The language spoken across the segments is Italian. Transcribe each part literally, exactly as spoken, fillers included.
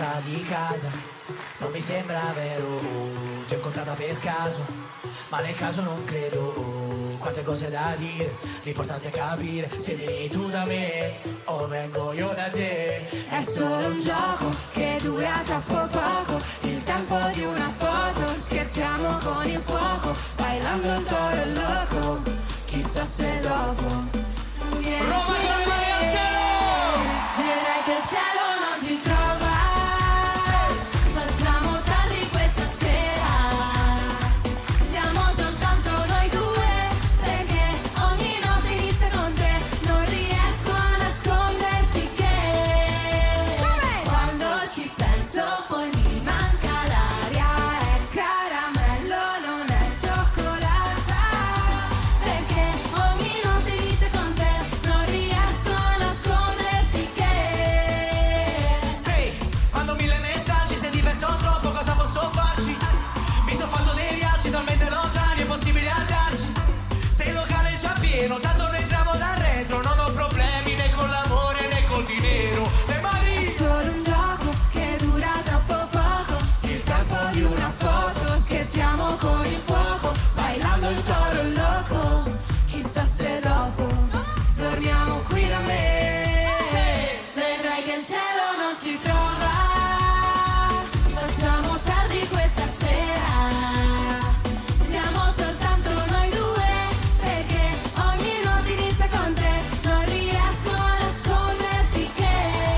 porta di casa. Non mi sembra vero, ti ho incontrata per caso, ma nel caso non credo. Quante cose da dire, l'importante è capire se vieni tu da me o vengo io da te. È solo un gioco che dura troppo poco, il tempo di una foto, scherziamo con il fuoco, bailando il toro loco, chissà se dopo tu vieni. Roma con le mani al cielo! Vedrai che il cielo non si trova, facciamo tardi questa sera, siamo soltanto noi due, perché ogni notte inizia con te, non riesco a nasconderti che quando ci penso poi mi manca l'aria, è caramello, non è cioccolata, perché ogni notte inizia con te, non riesco a nasconderti che Sei, mando mille messaggi, se ti penso troppo cosa posso farci? Mi sono fatto dei viaggi talmente lontani, è possibile andarci. Se il locale è già pieno, tanto noi entriamo dal retro, non ho problemi né con l'amore né col dinero. Le mani! solo un gioco che dura troppo poco, il tempo di una foto, scherziamo con il fuoco, bailando il toro loco, chissà se dopo dormiamo qui da me, vedrai che il cielo non ci trova, facciamo tardi questa sera, siamo soltanto noi due, perché ogni notte inizia con te, non riesco a nasconderti che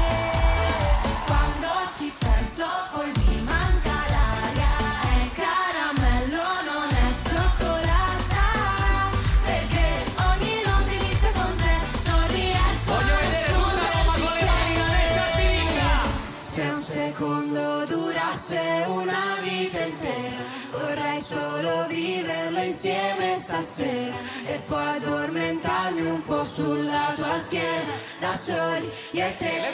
quando ci penso poi mi manca l'aria, è caramello, non è cioccolata, perché ogni notte inizia con te, non riesco Voglio a vedere tutta Roma con le mani a destra e a sinistra! se un secondo durasse una vita intera, vorrei solo viverlo insieme stasera e poi addormentarmi un po' sulla tua schiena, da soli io e te.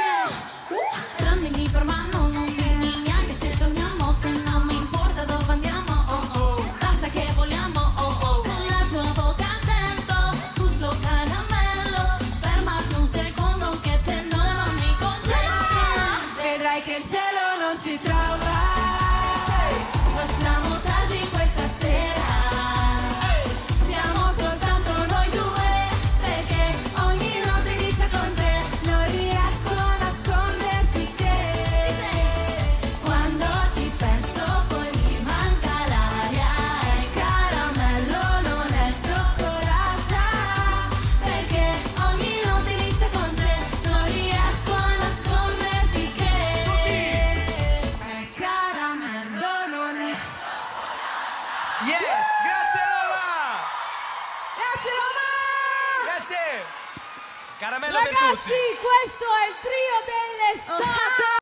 Tranne mi fermano, non dimmi neanche se torniamo, che non mi importa dove andiamo, oh oh, basta che vogliamo, oh oh, sulla tua bocca sento gusto caramello, fermati un secondo che se no non mi concentro, Vedrai che il cielo non ci trova, facciamo tardi questa sera, siamo soltanto noi due, perché ogni notte inizia con te, non riesco a nasconderti che quando ci penso poi mi manca l'aria, è caramello, non è cioccolata, perché ogni notte inizia con te, non riesco a nasconderti che è caramello, non è. Yes! Grazie Roma! Grazie Roma! Grazie! Caramello per tutti! Ragazzi, questo è il trio dell'estate!